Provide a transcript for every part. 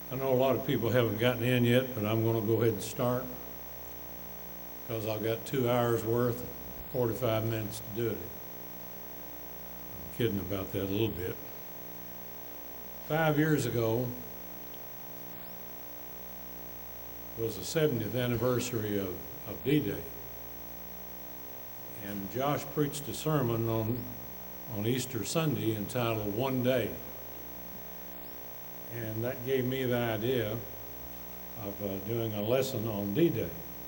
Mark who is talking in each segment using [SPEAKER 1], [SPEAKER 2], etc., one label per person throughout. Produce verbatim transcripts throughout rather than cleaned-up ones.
[SPEAKER 1] I know a lot of people haven't gotten in yet, but I'm going to go ahead and start because I've got two hours worth, forty-five minutes to do it. I'm kidding about that a little bit. Five years ago was the seventieth anniversary of, of D-Day. And Josh preached a sermon on, on Easter Sunday entitled One Day. And that gave me the idea of uh, doing a lesson on D-Day.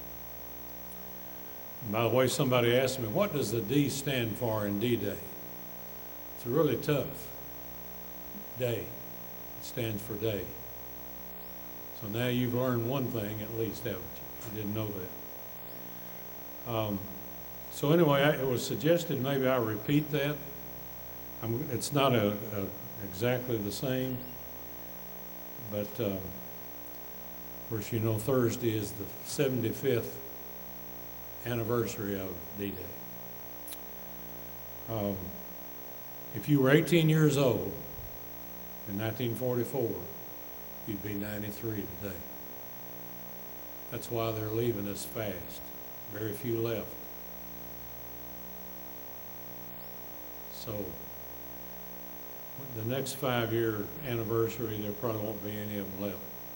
[SPEAKER 1] And by the way, somebody asked me, what does the D stand for in D-Day? It's a really tough day. It stands for day. So now you've learned one thing at least, haven't you? You didn't know that. Um, so anyway, I, it was suggested maybe I repeat that. I'm, it's not a, a exactly the same. But, uh, of course, you know Thursday is the seventy-fifth anniversary of D-Day. Um, if you were eighteen years old in nineteen forty-four, you'd be ninety-three today. That's why they're leaving us fast. Very few left. So, the next five-year anniversary, there probably won't be any of them left.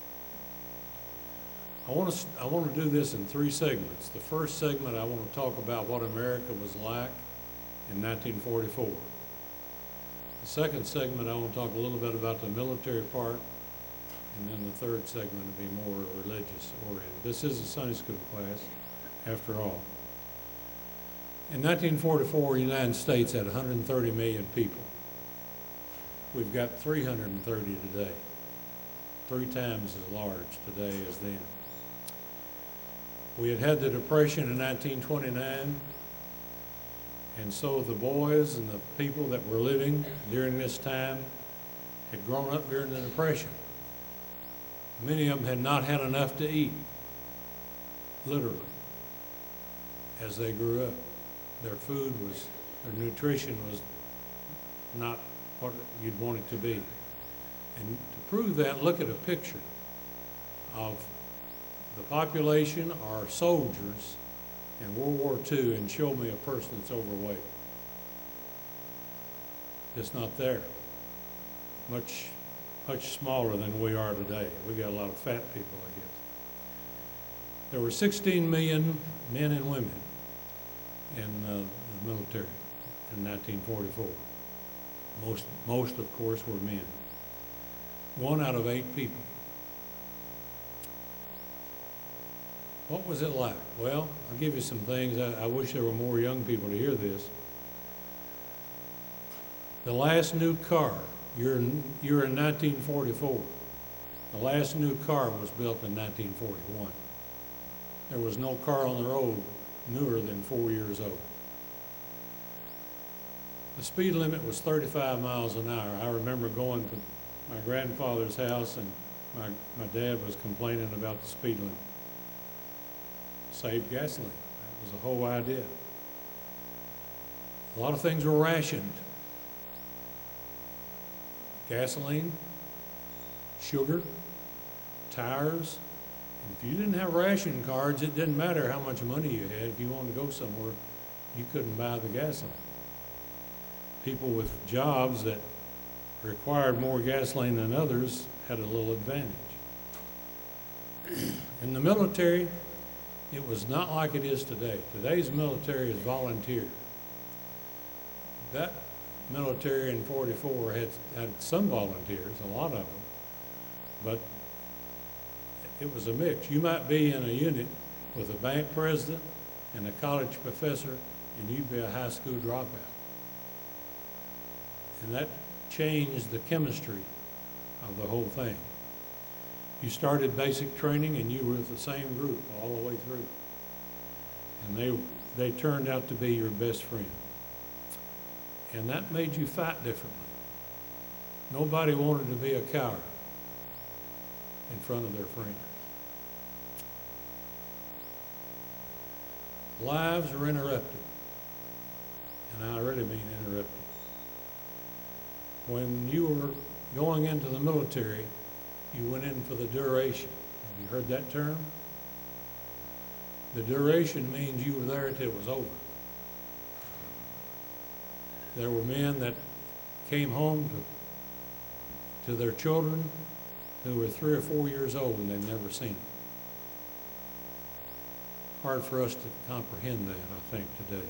[SPEAKER 1] I want to I want to do this in three segments. The first segment, I want to talk about what America was like in nineteen forty-four. The second segment, I want to talk a little bit about the military part, and then the third segment will be more religious oriented. This is a Sunday school class, after all. In nineteen forty-four, the United States had one hundred thirty million people. We've got three hundred thirty today, three times as large today as then. We had had the Depression in nineteen twenty-nine, and so the boys and the people that were living during this time had grown up during the Depression. Many of them had not had enough to eat, literally, as they grew up. Their food was, their nutrition was not what you'd want it to be. And to prove that, look at a picture of the population or soldiers in World War Two and show me a person that's overweight. It's not there. Much, much smaller than we are today. We got a lot of fat people, I guess. There were sixteen million men and women in uh, the military in nineteen forty-four. Most, most, of course, were men. One out of eight people. What was it like? Well, I'll give you some things. I, I wish there were more young people to hear this. The last new car, you're in, you're in nineteen forty-four. The last new car was built in nineteen forty-one. There was no car on the road newer than four years old. The speed limit was thirty-five miles an hour. I remember going to my grandfather's house and my, my dad was complaining about the speed limit. Saved gasoline. That was the whole idea. A lot of things were rationed. Gasoline, sugar, tires. And if you didn't have ration cards, it didn't matter how much money you had. If you wanted to go somewhere, you couldn't buy the gasoline. People with jobs that required more gasoline than others had a little advantage. In the military, it was not like it is today. Today's military is volunteer. That military in forty-four had, had some volunteers, a lot of them, but it was a mix. You might be in a unit with a bank president and a college professor, and you'd be a high school dropout. And that changed the chemistry of the whole thing. You started basic training and you were with the same group all the way through. And they, they turned out to be your best friend. And that made you fight differently. Nobody wanted to be a coward in front of their friends. Lives are interrupted. And I really mean interrupted. When you were going into the military, you went in for the duration. Have you heard that term? The duration means you were there till it was over. There were men that came home to, to their children who were three or four years old and they'd never seen them. Hard for us to comprehend that, I think, today.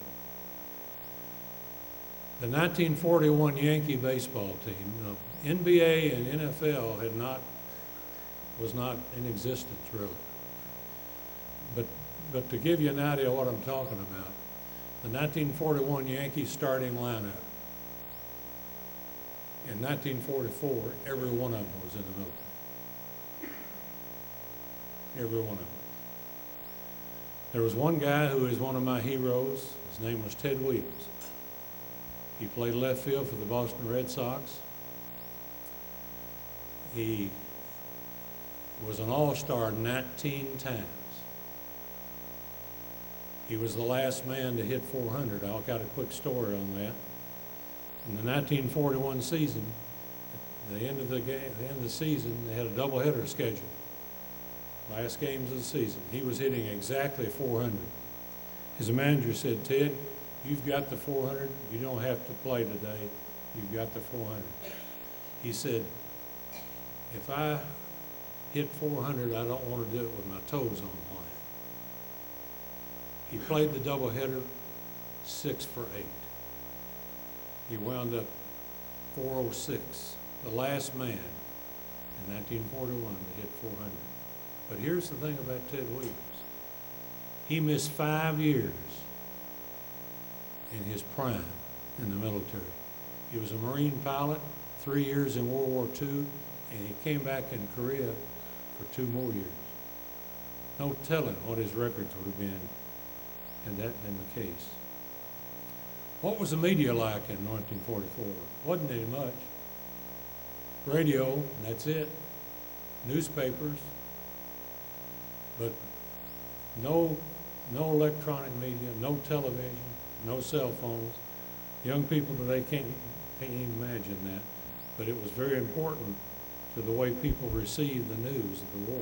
[SPEAKER 1] The nineteen forty-one Yankee baseball team, the N B A and N F L had not, was not in existence really. But, but to give you an idea of what I'm talking about, the nineteen forty-one Yankees starting lineup, in nineteen forty-four, every one of them was in the military. Every one of them. There was one guy who is one of my heroes. His name was Ted Williams. He played left field for the Boston Red Sox. He was an all-star nineteen times. He was the last man to hit four hundred. I've got a quick story on that. In the nineteen forty-one season, at the end of the game, at the end of the season, they had a doubleheader scheduled. Last games of the season. He was hitting exactly four hundred. His manager said, "Ted, you've got the four hundred. You don't have to play today. You've got the four hundred." He said, "If I hit four hundred, I don't want to do it with my toes on the line." He played the doubleheader six for eight. He wound up four oh six, the last man in nineteen forty-one to hit four hundred. But here's the thing about Ted Williams. He missed five years in his prime in the military. He was a Marine pilot, three years in World War Two, and he came back in Korea for two more years. No telling what his records would have been had that been the case. What was the media like in nineteen forty-four? Wasn't any much. Radio, that's it. Newspapers, but no, no electronic media, no television, no cell phones. Young people today can't, can't even imagine that, but it was very important to the way people received the news of the war.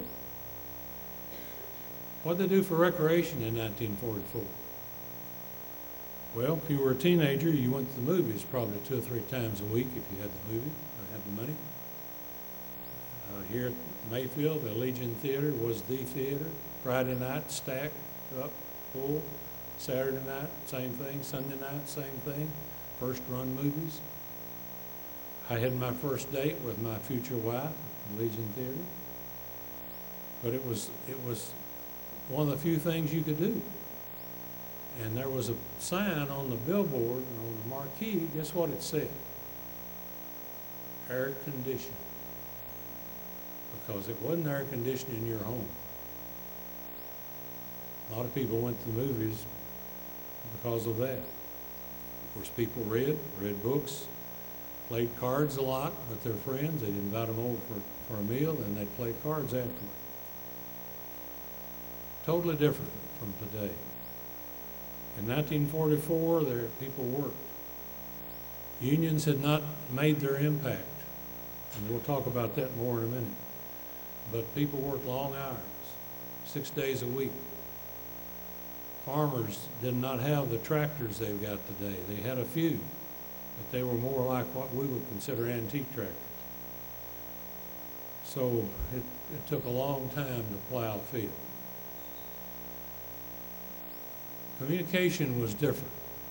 [SPEAKER 1] What did they do for recreation in nineteen forty-four? Well, if you were a teenager, you went to the movies probably two or three times a week if you had the movie or had the money. Uh, here at Mayfield, the Legion Theater was the theater. Friday night, stacked up, full. Saturday night, same thing. Sunday night, same thing. First run movies. I had my first date with my future wife at Legion Theater. But it was, it was one of the few things you could do. And there was a sign on the billboard, on the marquee, guess what it said? Air conditioning. Because it wasn't air conditioning in your home. A lot of people went to the movies because of that. Of course, people read, read books, played cards a lot with their friends. They'd invite them over for, for a meal, and they'd play cards afterward. Totally different from today. In nineteen forty-four, there people worked. Unions had not made their impact, and we'll talk about that more in a minute. But people worked long hours, six days a week. Farmers did not have the tractors they've got today. They had a few, but they were more like what we would consider antique tractors. So it, it took a long time to plow a field. Communication was different.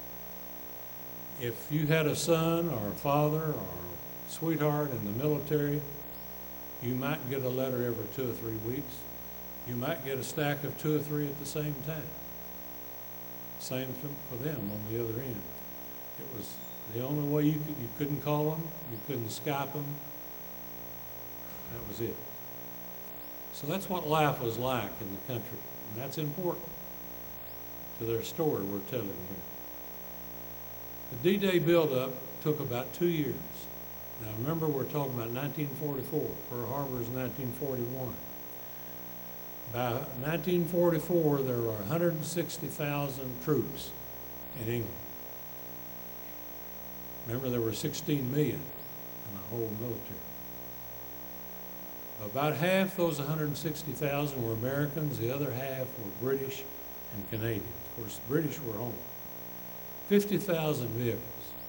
[SPEAKER 1] If you had a son or a father or a sweetheart in the military, you might get a letter every two or three weeks. You might get a stack of two or three at the same time. Same for them on the other end. It was the only way you could, you couldn't call them, you couldn't Skype them. That was it. So that's what life was like in the country, and that's important to their story we're telling here. The D-Day buildup took about two years. Now remember, we're talking about nineteen forty-four. Pearl Harbor is nineteen forty-one. By nineteen forty-four, there were one hundred sixty thousand troops in England. Remember, there were sixteen million in the whole military. About half, those one hundred sixty thousand, were Americans. The other half were British and Canadians. Of course, the British were home. fifty thousand vehicles,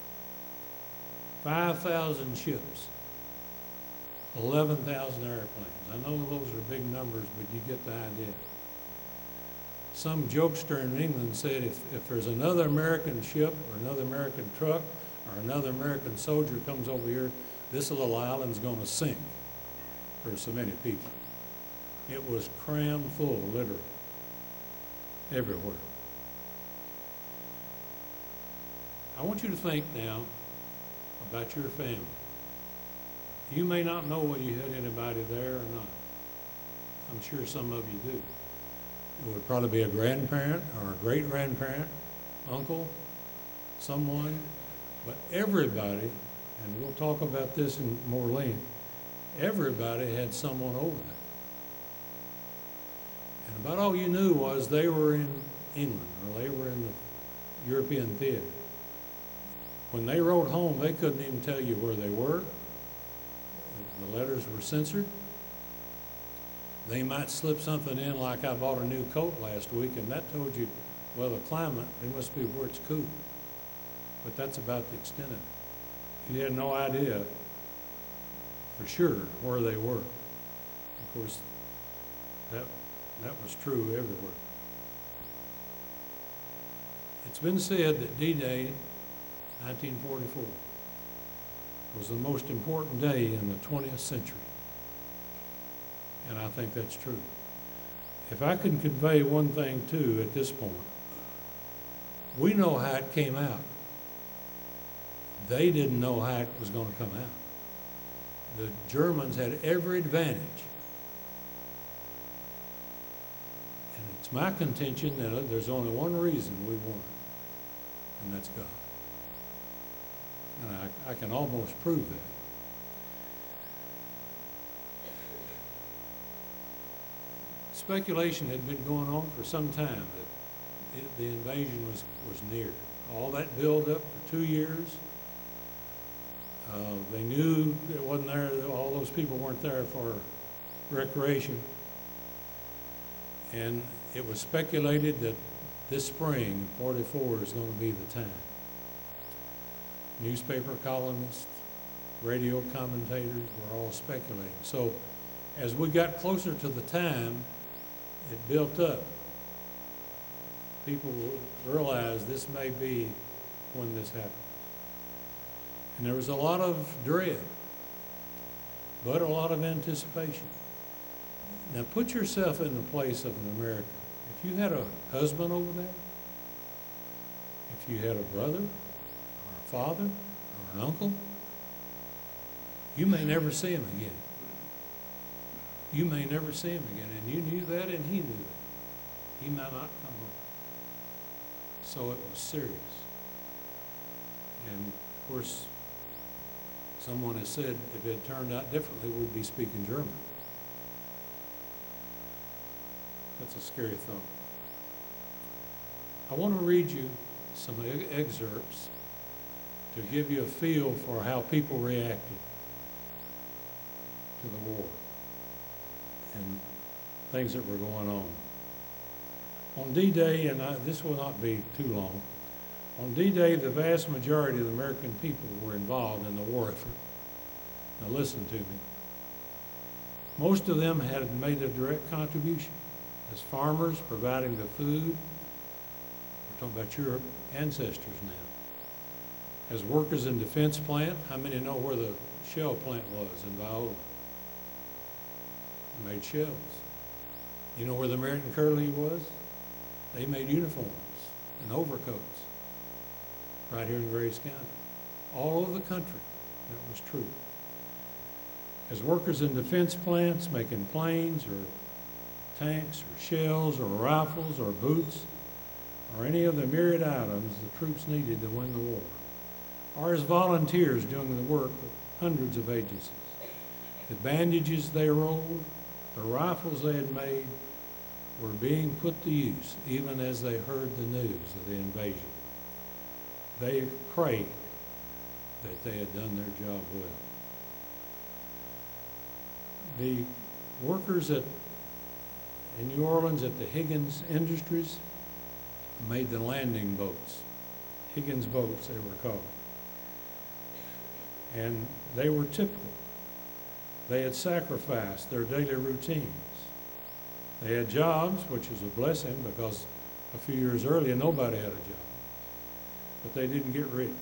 [SPEAKER 1] five thousand ships, eleven thousand airplanes. I know those are big numbers, but you get the idea. Some jokester in England said if, if there's another American ship or another American truck or another American soldier comes over here, this little island's going to sink. There's so many people. It was crammed full, literally, everywhere. I want you to think now about your family. You may not know whether you had anybody there or not. I'm sure some of you do. It would probably be a grandparent or a great-grandparent, uncle, someone, but everybody, and we'll talk about this in more length, everybody had someone over there. And about all you knew was they were in England or they were in the European theater. When they wrote home, they couldn't even tell you where they were. The letters were censored. They might slip something in like I bought a new coat last week and that told you, well, the climate, it must be where it's cool. But that's about the extent of it. You had no idea for sure where they were. Of course, that, that was true everywhere. It's been said that D-Day, nineteen forty-four, was the most important day in the twentieth century. And I think that's true. If I can convey one thing too at this point, we know how it came out. They didn't know how it was going to come out. The Germans had every advantage. And it's my contention that there's only one reason we won, and that's God. And I, I can almost prove that. Speculation had been going on for some time that it, the invasion was, was near. All that build-up for two years. Uh, they knew it wasn't there, all those people weren't there for recreation. And it was speculated that this spring, forty-four, is going to be the time. Newspaper columnists, radio commentators were all speculating. So as we got closer to the time, it built up. People realized this may be when this happens. And there was a lot of dread, but a lot of anticipation. Now put yourself in the place of an American. If you had a husband over there, if you had a brother, or a father, or an uncle, you may never see him again. You may never see him again, and you knew that, and he knew that. He might not come home. So it was serious. And of course, someone has said if it had turned out differently, we'd be speaking German. That's a scary thought. I want to read you some excerpts to give you a feel for how people reacted to the war and things that were going on. On D-Day, and I, this will not be too long, on D-Day, the vast majority of the American people were involved in the war effort. Now listen to me. Most of them had made a direct contribution as farmers providing the food. We're talking about your ancestors now. As workers in defense plant, how many know where the shell plant was in Viola? They made shells. You know where the American Curlew was? They made uniforms and overcoats right here in Graves County. All over the country, that was true. As workers in defense plants making planes or tanks or shells or rifles or boots or any of the myriad items the troops needed to win the war. Or as volunteers doing the work of hundreds of agencies. The bandages they rolled, the rifles they had made, were being put to use even as they heard the news of the invasion. They prayed that they had done their job well. The Workers at, in New Orleans at the Higgins Industries made the landing boats. Higgins boats, they were called. And they were typical. They had sacrificed their daily routines. They had jobs, which was a blessing because a few years earlier nobody had a job. But they didn't get rich.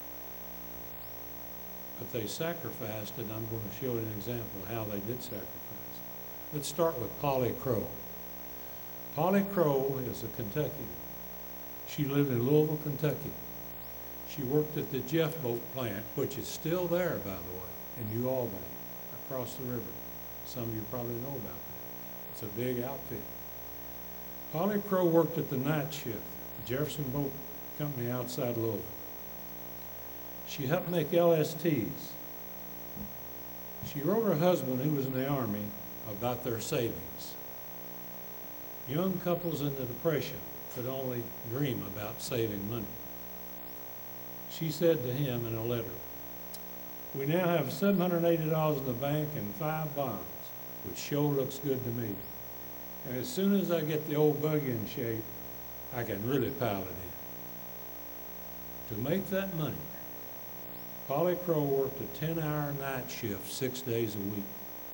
[SPEAKER 1] But they sacrificed, and I'm going to show you an example of how they did sacrifice. Let's start with Polly Crow. Polly Crow is a Kentuckian. She lived in Louisville, Kentucky. She worked at the Jeff Boat plant, which is still there, by the way, in New Albany, across the river. Some of you probably know about that. It's a big outfit. Polly Crow worked at the night shift, the Jefferson Boat Company outside Louisville. She helped make L S Ts. She wrote her husband, who was in the Army, about their savings. Young couples in the Depression could only dream about saving money. She said to him in a letter, "We now have seven hundred eighty dollars in the bank and five bonds, which sure looks good to me. And as soon as I get the old buggy in shape, I can really pile it in." To make that money, Polly Crow worked a ten-hour night shift six days a week.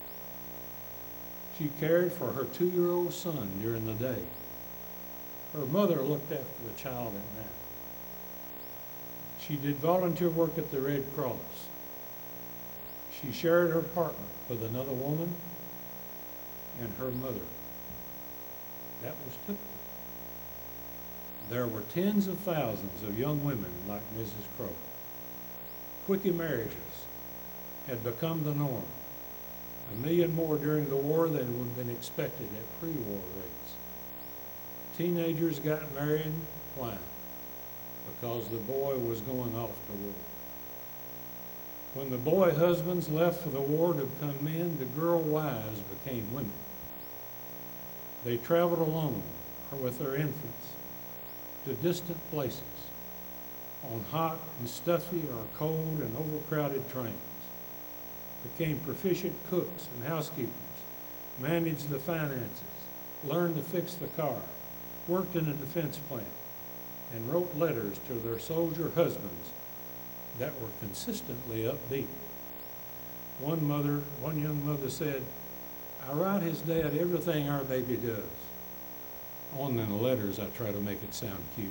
[SPEAKER 1] She cared for her two-year-old son during the day. Her mother looked after the child at night. She did volunteer work at the Red Cross. She shared her apartment with another woman and her mother. That was typical. There were tens of thousands of young women like Missus Crow. Quickie marriages had become the norm. A million more during the war than would have been expected at pre-war rates. Teenagers got married. Why? Because the boy was going off to war. When the boy husbands left for the war to become men, the girl wives became women. They traveled alone or with their infants to distant places on hot and stuffy or cold and overcrowded trains, became proficient cooks and housekeepers, managed the finances, learned to fix the car, worked in a defense plant, and wrote letters to their soldier husbands that were consistently upbeat. One mother, one young mother said, "I write his dad everything our baby does." On in the letters, I try to make it sound cute.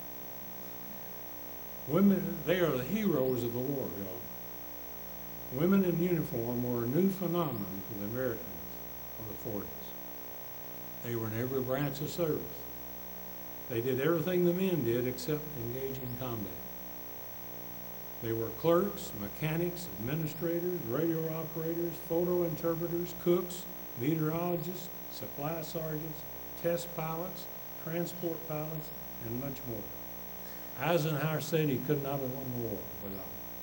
[SPEAKER 1] Women, they are the heroes of the war, y'all. Women in uniform were a new phenomenon for the Americans of the forties. They were in every branch of service. They did everything the men did except engage in combat. They were clerks, mechanics, administrators, radio operators, photo interpreters, cooks, meteorologists, supply sergeants, test pilots, transport pilots, and much more. Eisenhower said he could not have won the war without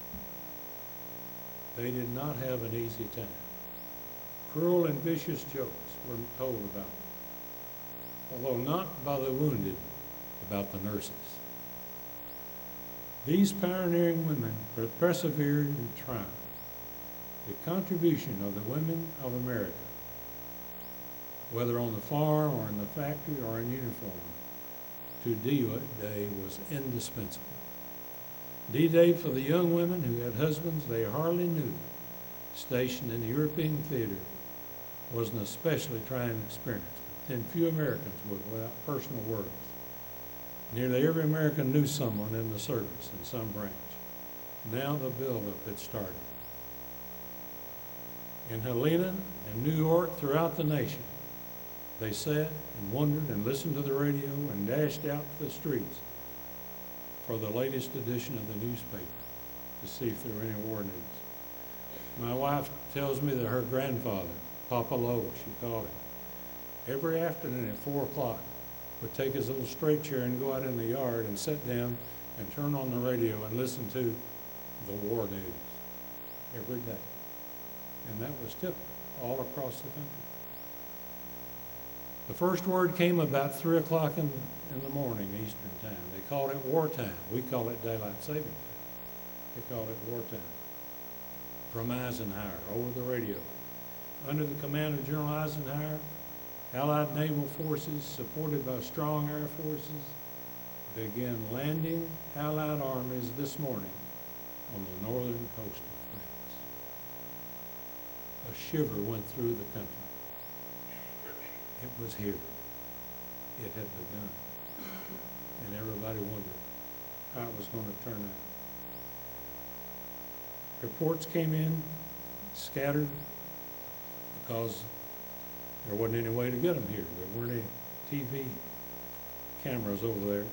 [SPEAKER 1] them. They did not have an easy time. Cruel and vicious jokes were told about them, although not by the wounded, about the nurses. These pioneering women persevered and triumphed. The contribution of the women of America, whether on the farm or in the factory or in uniform, to D-Day was indispensable. D-Day for the young women who had husbands they hardly knew, stationed in the European theater, was an especially trying experience. Then few Americans would without personal words. Nearly every American knew someone in the service in some branch. Now the buildup had started. In Helena and New York, throughout the nation, they sat and wondered and listened to the radio and dashed out to the streets for the latest edition of the newspaper to see if there were any war news. My wife tells me that her grandfather, Papa Lowe, she called him, every afternoon at four o'clock would take his little straight chair and go out in the yard and sit down and turn on the radio and listen to the war news every day. And that was typical all across the country. The first word came about three o'clock in, in the morning, Eastern time. They called it wartime. We call it daylight saving time. They called it wartime. From Eisenhower over the radio. under the command of General Eisenhower, Allied naval forces, supported by strong air forces, began landing Allied armies this morning on the northern coast of France. A shiver went through the country. It was here. It had begun. And everybody wondered how it was going to turn out. Reports came in, scattered, because there wasn't any way to get them here. There weren't any T V cameras over there.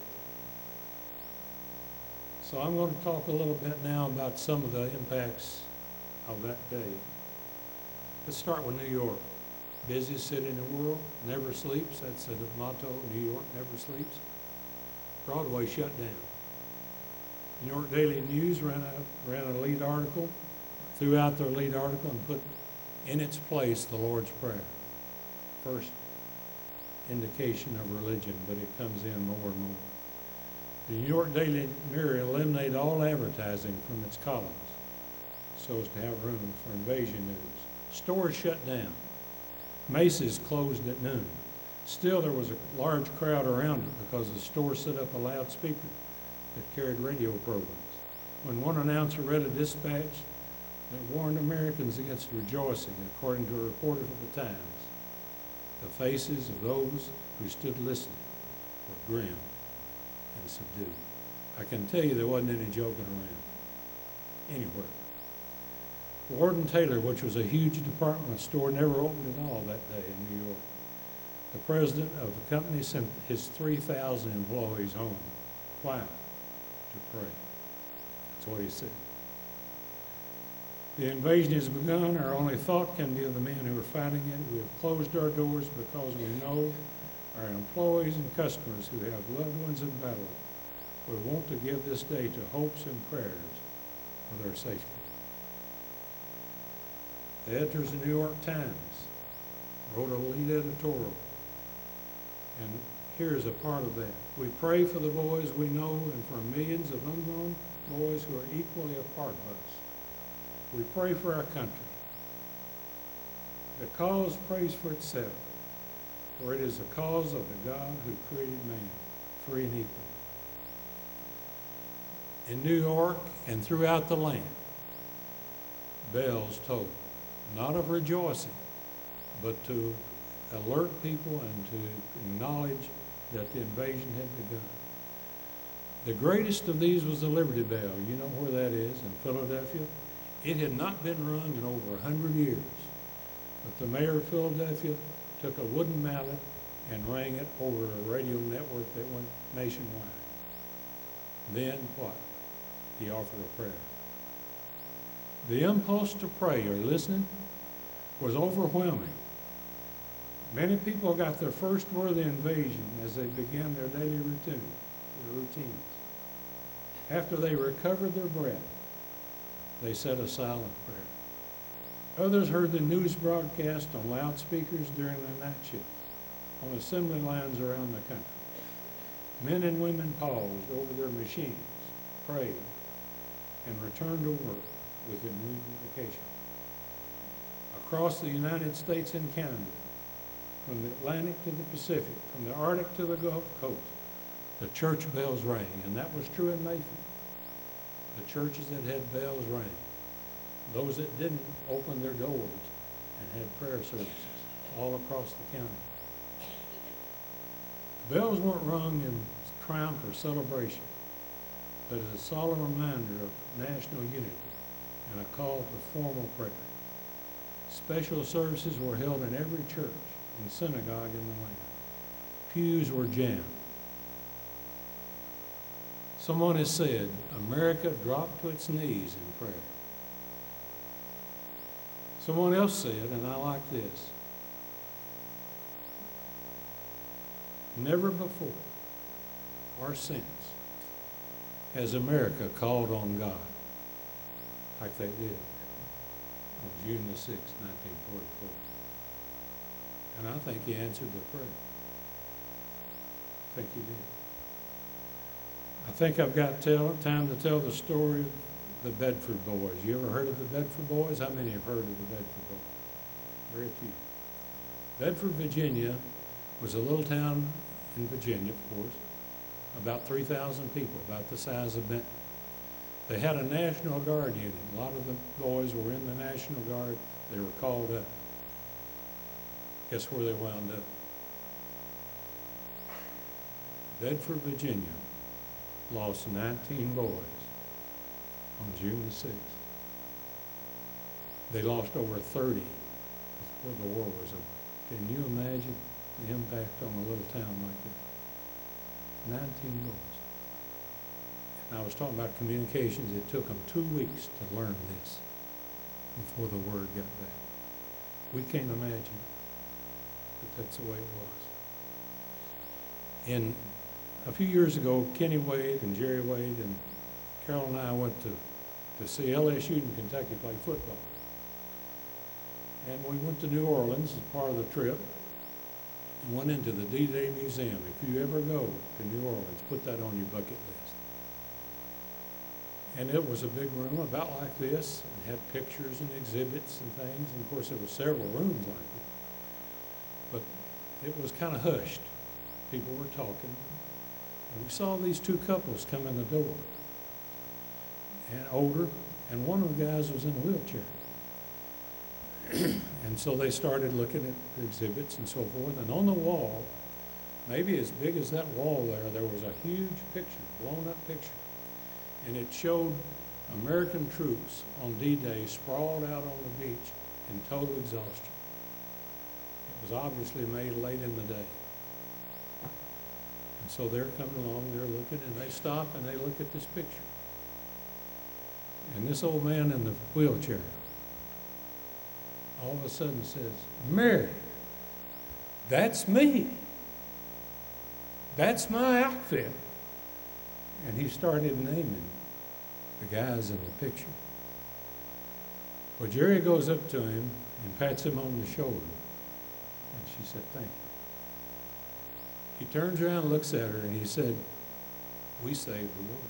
[SPEAKER 1] So I'm going to talk a little bit now about some of the impacts of that day. Let's start with New York. Busiest city in the world, never sleeps. That's the motto. New York never sleeps. Broadway shut down. New York Daily News ran a, ran a lead article, threw out their lead article and put in its place the Lord's Prayer. First indication of religion, but it comes in more and more. The New York Daily Mirror eliminated all advertising from its columns so as to have room for invasion news. Stores shut down. Macy's closed at noon. Still, there was a large crowd around it because the store set up a loudspeaker that carried radio programs. When one announcer read a dispatch that warned Americans against rejoicing, according to a reporter of the Times, the faces of those who stood listening were grim and subdued. I can tell you there wasn't any joking around anywhere. Lord & Taylor, which was a huge department store, never opened at all that day in New York. The president of the company sent his three thousand employees home. Why? To pray. That's what he said. The invasion has begun. Our only thought can be of the men who are fighting it. We have closed our doors because we know our employees and customers who have loved ones in battle would want to give this day to hopes and prayers for their safety. The editors of the New York Times wrote a lead editorial, and here's a part of that. We pray for the boys we know and for millions of unknown boys who are equally a part of us. We pray for our country. The cause prays for itself, for it is the cause of the God who created man, free and equal. In New York and throughout the land, bells tolled, not of rejoicing, but to alert people and to acknowledge that the invasion had begun. The greatest of these was the Liberty Bell. You know where that is, in Philadelphia? It had not been rung in over a hundred years, but the mayor of Philadelphia took a wooden mallet and rang it over a radio network that went nationwide. Then what? He offered a prayer. The impulse to pray or listening was overwhelming. Many people got their first word of the invasion as they began their daily routine, their routines. After they recovered their breath, they said a silent prayer. Others heard the news broadcast on loudspeakers during their night shifts, on assembly lines around the country. Men and women paused over their machines, prayed, and returned to work with renewed dedication. Across the United States and Canada, from the Atlantic to the Pacific, from the Arctic to the Gulf Coast, the church bells rang, and that was true in Mayfield. The churches that had bells rang. Those that didn't opened their doors and had prayer services all across the county. The bells weren't rung in triumph or celebration, but as a solemn reminder of national unity and a call to formal prayer. Special services were held in every church and synagogue in the land. Pews were jammed. Someone has said, America dropped to its knees in prayer. Someone else said, and I like this, never before or since has America called on God like they did on June the sixth, nineteen forty-four. And I think he answered the prayer. I think he did. I think I've got tell, time to tell the story of the Bedford Boys. You ever heard of the Bedford Boys? How many have heard of the Bedford Boys? very few. Bedford, Virginia was a little town in Virginia, of course, about three thousand people, about the size of Benton. They had a National Guard unit. A lot of the boys were in the National Guard. They were called up. Guess where they wound up? Bedford, Virginia lost nineteen boys on June the sixth. They lost over thirty before the war was over. Can you imagine the impact on a little town like that? nineteen boys. And I was talking about communications. It took them two weeks to learn this before the word got back. We can't imagine, but that's the way it was. And a few years ago, Kenny Wade and Jerry Wade and Carol and I went to, to see L S U in Kentucky play football. And we went to New Orleans as part of the trip and went into the D-Day Museum. If you ever go to New Orleans, put that on your bucket list. And it was a big room about like this. It had pictures and exhibits and things. And of course, there were several rooms like this. But it was kind of hushed. People were talking. And we saw these two couples come in the door, and older, and one of the guys was in a wheelchair. And so they started looking at the exhibits and so forth. And on the wall, maybe as big as that wall there, there was a huge picture, blown up picture. And it showed American troops on D-Day sprawled out on the beach in total exhaustion. It was obviously made late in the day. And so they're coming along, they're looking, and they stop and they look at this picture. And this old man in the wheelchair all of a sudden says, "Mary, that's me. That's my outfit." And he started naming the guys in the picture. Well, Jerry goes up to him and pats him on the shoulder. And she said, "Thank you." He turns around and looks at her and he said, "We saved the world.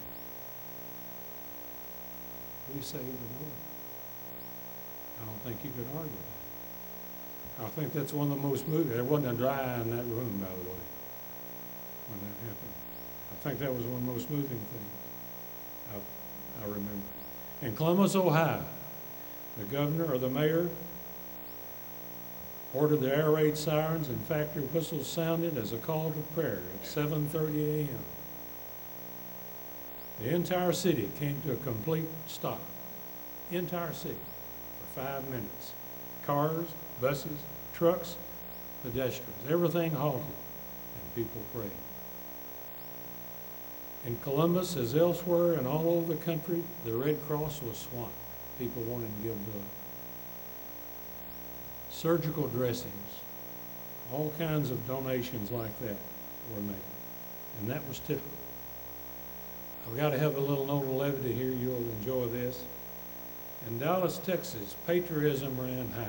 [SPEAKER 1] We saved the world." I don't think you could argue that. I think that's one of the most moving. There wasn't a dry eye in that room, by the way, when that happened. I think that was one of the most moving things I, I remember. In Columbus, Ohio, the governor or the mayor ordered the air raid sirens and factory whistles sounded as a call to prayer at seven thirty a m The entire city came to a complete stop. The entire city for five minutes. Cars, buses, trucks, pedestrians, everything halted, and people prayed. In Columbus, as elsewhere and all over the country, the Red Cross was swamped. People wanted to give blood. Surgical dressings, all kinds of donations like that were made. And that was typical. I've got to have a little note of levity here. You'll enjoy this. In Dallas, Texas, patriotism ran high.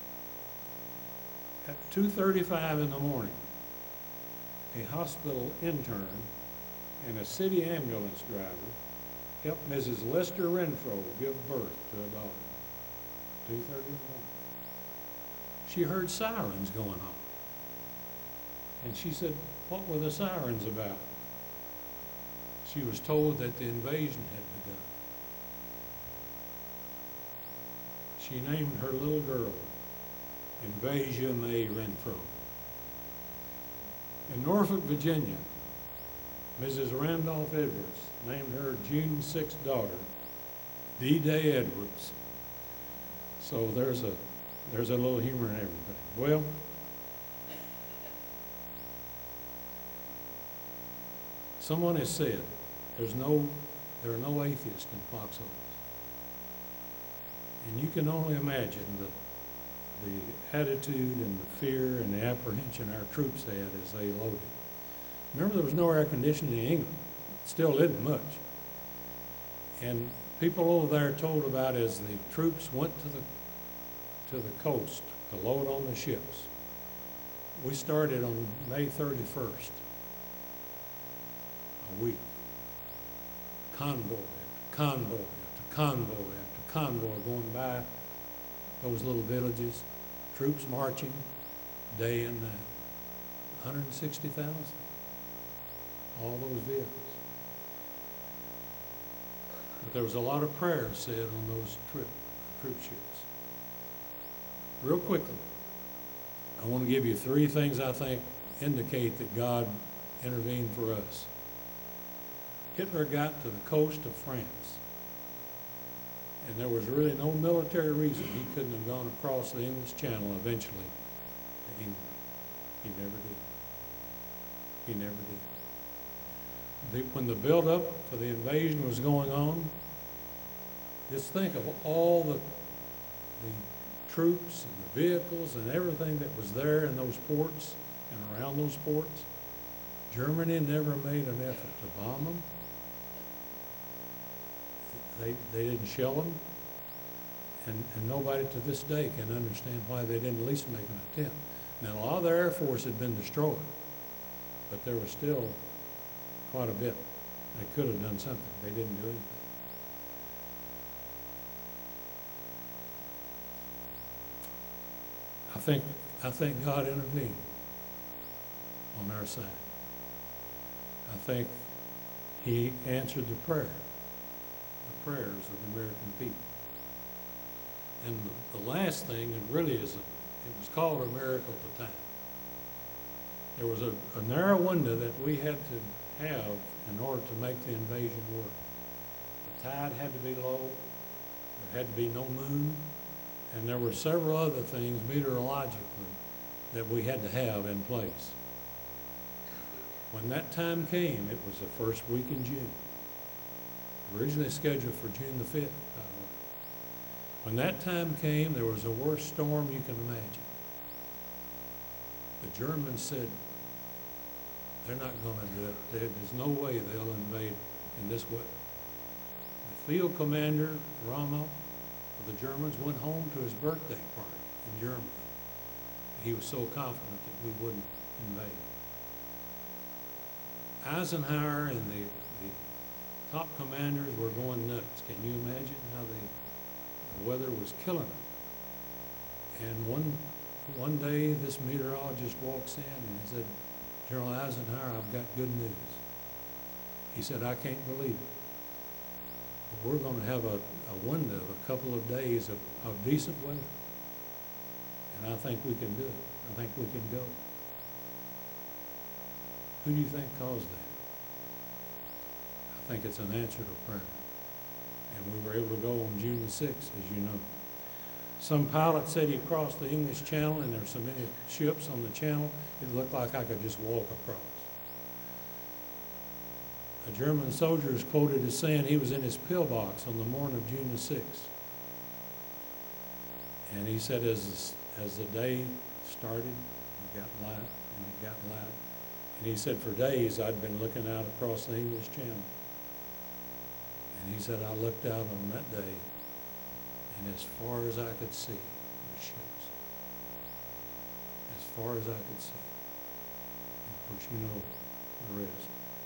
[SPEAKER 1] At two thirty-five in the morning, a hospital intern and a city ambulance driver helped Missus Lester Renfro give birth to a daughter. two thirty in the morning. She heard sirens going on. And she said, "What were the sirens about?" She was told that the invasion had begun. She named her little girl Invasia May Renfro. In Norfolk, Virginia, Missus Randolph Edwards named her June sixth daughter D-Day Edwards. So there's a there's a little humor in everything. Well, someone has said there's no there are no atheists in foxholes. And you can only imagine the the attitude and the fear and the apprehension our troops had as they loaded. Remember, there was no air conditioning in England. Still isn't much. And people over there told about as the troops went to the to the coast to load on the ships. We started on May thirty-first. A week. Convoy after convoy after convoy after convoy going by those little villages. troops marching day and night. one hundred sixty thousand, all those vehicles. But there was a lot of prayer said on those trip, troop ships. Real quickly, I want to give you three things I think indicate that God intervened for us. Hitler got to the coast of France, and there was really no military reason he couldn't have gone across the English Channel eventually to England. He never did. He never did. The, when the build-up for the invasion was going on, just think of all the, the troops and the vehicles and everything that was there in those ports and around those ports. Germany never made an effort to bomb them. They, they didn't shell them. And, and nobody to this day can understand why they didn't at least make an attempt. Now, a lot of their Air Force had been destroyed, but there was still quite a bit. They could have done something. They didn't do anything. I think, I think God intervened on our side. I think he answered the prayer, the prayers of the American people. And the, the last thing, it really is, a, it was called a miracle at the time. There was a, a narrow window that we had to have in order to make the invasion work. The tide had to be low, there had to be no moon, and there were several other things meteorologically that we had to have in place. When that time came, it was the first week in June. Originally scheduled for June the fifth, by the way. When that time came, there was the worst storm you can imagine. The Germans said, they're not going to do it. There's no way they'll invade in this way. The field commander, Rommel, of the Germans, went home to his birthday party in Germany. He was so confident that we wouldn't invade. Eisenhower and the, the top commanders were going nuts. Can you imagine how they, the weather was killing them? And one, one day, this meteorologist walks in and he said, General Eisenhower, I've got good news. He said, I can't believe it. But we're going to have a, a window of a couple of days of, of decent weather. And I think we can do it. I think we can go. Who do you think caused that? I think it's an answer to prayer. And we were able to go on June the sixth, as you know. Some pilot said he crossed the English Channel, and there were so many ships on the channel, it looked like I could just walk across. A German soldier is quoted as saying he was in his pillbox on the morning of June the sixth. And he said as, as the day started, it got light, and it got light. And he said for days I'd been looking out across the English Channel. And he said I looked out on that day, and as far as I could see were ships. As far as I could see. Of course, you know the rest.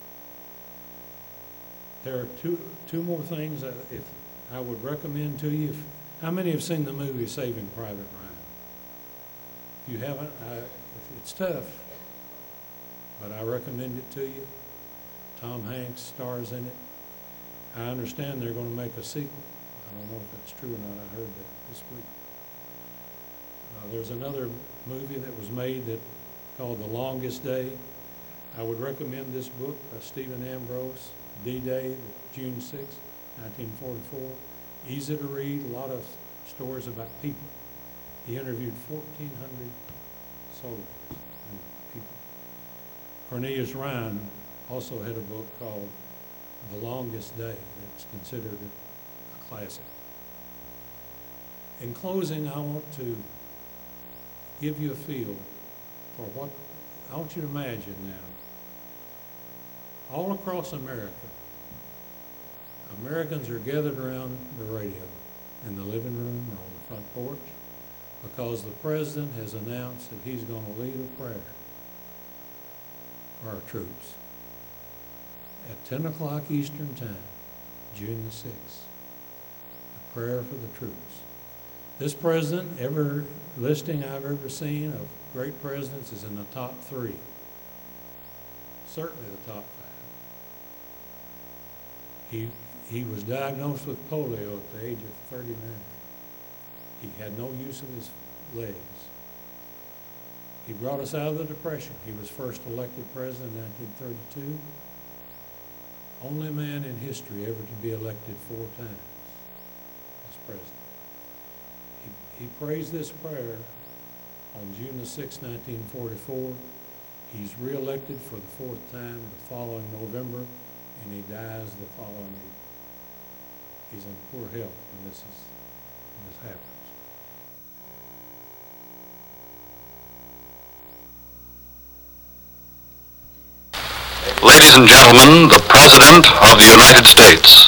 [SPEAKER 1] There are two two more things that if I would recommend to you. If, how many have seen the movie Saving Private Ryan? If you haven't, I, it's tough, but I recommend it to you. Tom Hanks stars in it. I understand they're going to make a sequel. I don't know if that's true or not. I heard that this week. Uh, there's another movie that was made that called The Longest Day. I would recommend this book by Stephen Ambrose, D-Day, June sixth, nineteen forty-four. Easy to read, a lot of stories about people. He interviewed fourteen hundred soldiers and people. Cornelius Ryan also had a book called The Longest Day. It's considered a classic. In closing, I want to give you a feel for what, I want you to imagine now, all across America, Americans are gathered around the radio in the living room or on the front porch because the president has announced that he's going to lead a prayer for our troops at ten o'clock Eastern Time, June the sixth, a prayer for the troops. This president, every listing I've ever seen of great presidents, is in the top three. Certainly the top five. He, he was diagnosed with polio at the age of thirty-nine. He had no use of his legs. He brought us out of the Depression. He was first elected president in nineteen thirty-two. Only man in history ever to be elected four times as president. He, he prays this prayer on June the sixth, nineteen forty-four. He's reelected for the fourth time the following November, and he dies the following week. He's in poor health when this is when this happens.
[SPEAKER 2] Ladies and gentlemen, the President of the United States.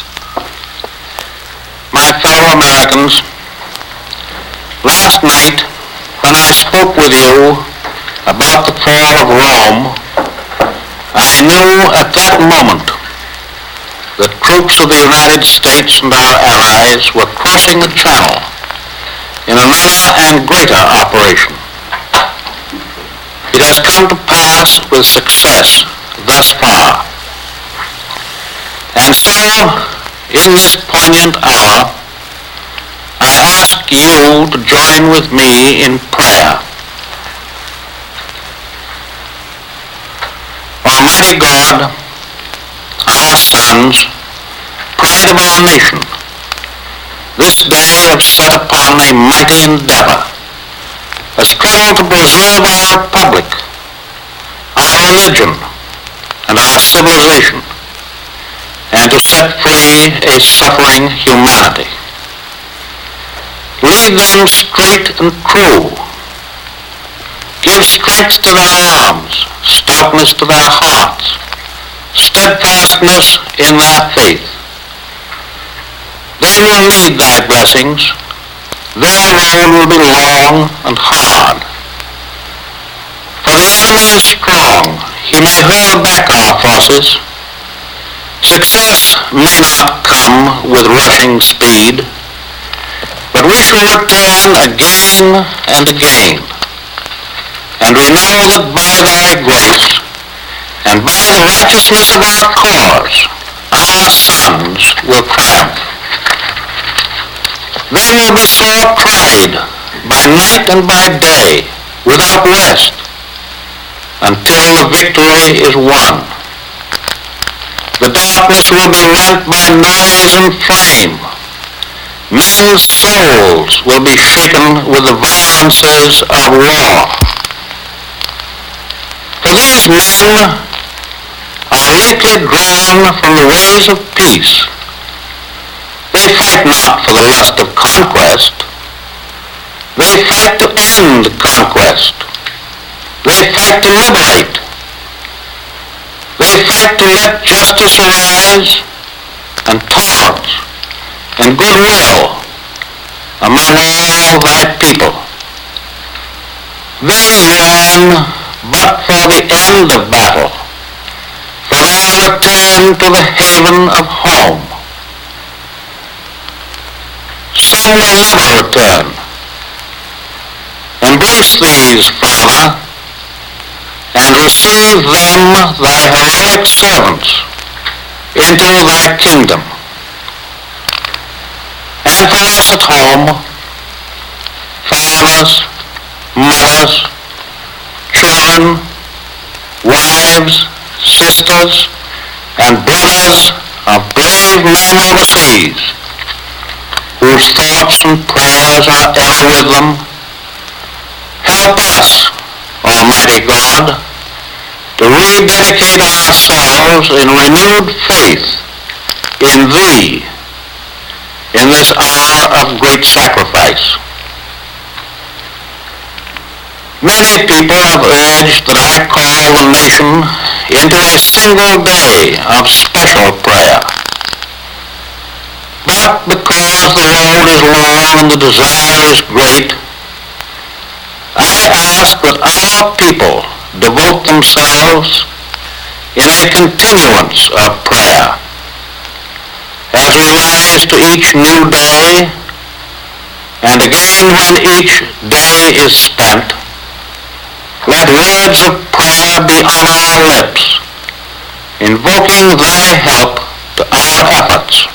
[SPEAKER 2] My fellow Americans, last night when I spoke with you about the fall of Rome, I knew at that moment that troops of the United States and our allies were crossing the Channel in another and greater operation. It has come to pass with success thus far. And so, in this poignant hour, I ask you to join with me in prayer. Almighty God, our sons, pride of our nation, this day have set upon a mighty endeavor, a struggle to preserve our republic, our religion, and our civilization, and to set free a suffering humanity. Lead them straight and true. Give strength to their arms, stoutness to their hearts, steadfastness in their faith. They will need thy blessings. Their road will be long and hard. For the enemy is strong. He may hurl back our forces. Success may not come with rushing speed, but we shall return again and again. And we know that by thy grace and by the righteousness of our cause, our sons will triumph. They will be sore tried by night and by day, without rest, until the victory is won. The darkness will be rent by noise and flame. Men's souls will be shaken with the violences of war. For these men are lately drawn from the ways of peace. They fight not for the lust of conquest. They fight to end conquest. They fight to liberate. They fight to let justice arise and tolerance and goodwill among all thy people. They yearn but for the end of battle, for their return to the haven of home. Some will never return. Embrace these, Father, and receive them, thy heroic servants, into thy kingdom. And for us at home, fathers, mothers, children, wives, sisters, and brothers of brave men overseas, whose thoughts and prayers are ever with them, help us, Almighty God, to rededicate ourselves in renewed faith in Thee in this hour of great sacrifice. Many people have urged that I call the nation into a single day of special prayer. But because the road is long and the desire is great, I ask that our people devote themselves in a continuance of prayer. As we rise to each new day, And again, when each day is spent, let words of prayer be on our lips, invoking thy help to our efforts.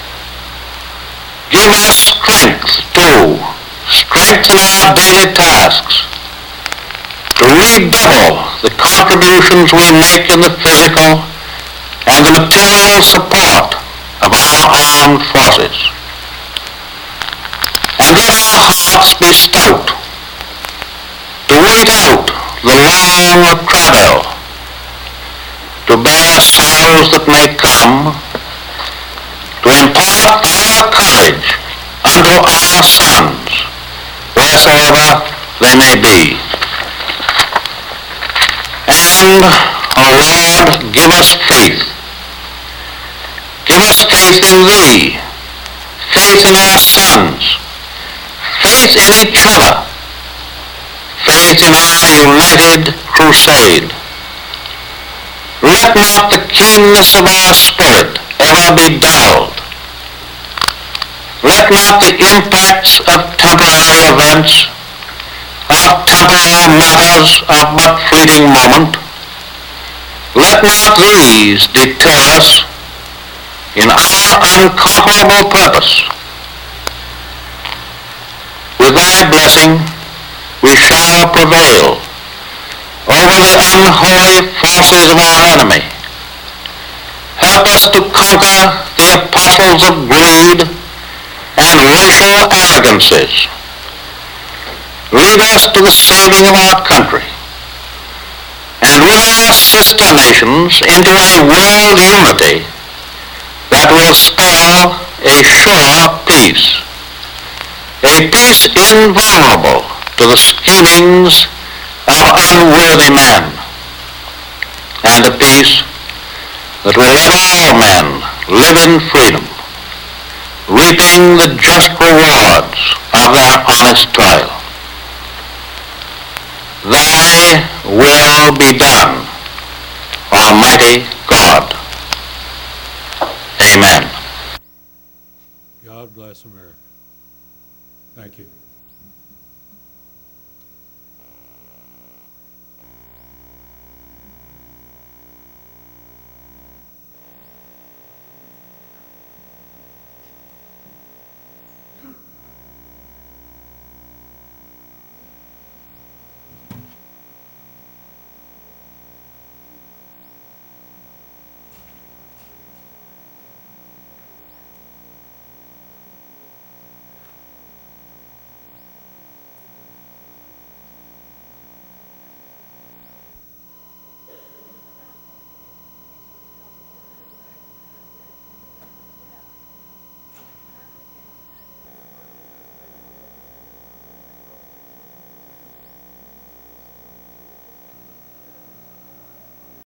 [SPEAKER 2] Give us strength, too, strength in our daily tasks, to redouble the contributions we make in the physical and the material support of our armed forces. And let our hearts be stout to wait out the long travail, to bear sorrows that may come, to impart our courage unto our sons, wheresoever they may be. And, O Lord, give us faith. Give us faith in Thee, faith in our sons, faith in each other, faith in our united crusade. Let not the keenness of our spirit ever be dulled. Let not the impacts of temporary events, of temporal matters of but fleeting moment, let not these deter us in our unconquerable purpose. With thy blessing we shall prevail over the unholy forces of our enemy. Help us to conquer the apostles of greed and racial arrogances. Lead us to the saving of our country, and with our sister nations into a world unity that will spell a sure peace, a peace invulnerable to the schemings of unworthy men, and a peace that will let all men live in freedom, reaping the just rewards of their honest toil. Thy will be done, Almighty God. Amen.
[SPEAKER 1] God bless America. Thank you.